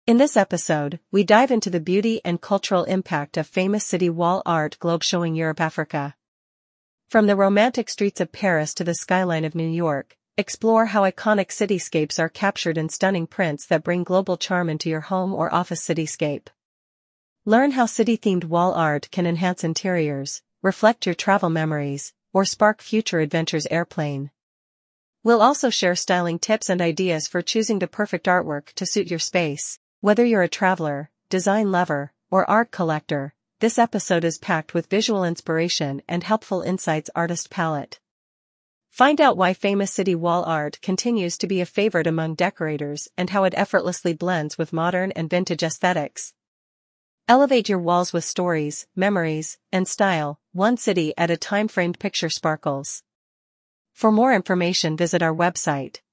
In this episode, we dive into the beauty and cultural impact of famous city wall art globe showing Europe Africa. From the romantic streets of Paris to the skyline of New York, explore how iconic cityscapes are captured in stunning prints that bring global charm into your home or office cityscape. Learn how city-themed wall art can enhance interiors, reflect your travel memories, or spark future adventures. Airplane. We'll also share styling tips and ideas for choosing the perfect artwork to suit your space. Whether you're a traveler, design lover, or art collector, this episode is packed with visual inspiration and helpful insights. Artist palette. Find out why famous city wall art continues to be a favorite among decorators and how it effortlessly blends with modern and vintage aesthetics. Elevate your walls with stories, memories, and style, one city at a time. Framed picture sparkles. For more information, visit our website,